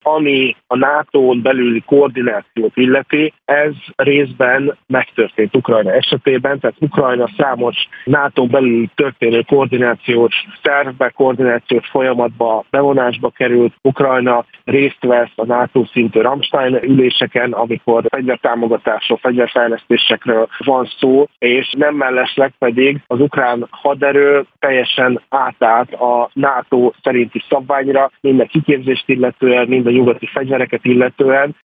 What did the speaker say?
ami a NATO-n belüli koordinációt illeti, ez részben megtörtént Ukrajna esetében, tehát Ukrajna számos NATO-n belül történő koordinációs tervbe, koordinációs folyamatba, bevonásba került. Ukrajna részt vesz a NATO szintű Ramstein üléseken, amikor fegyvertámogatásról, fegyverfejlesztésekről van szó, és nem mellesleg pedig az ukrán haderő teljesen átállt a NATO szerinti szabványra, mind a kiképzést illetően, mind a nyugati fegyvereket illetően.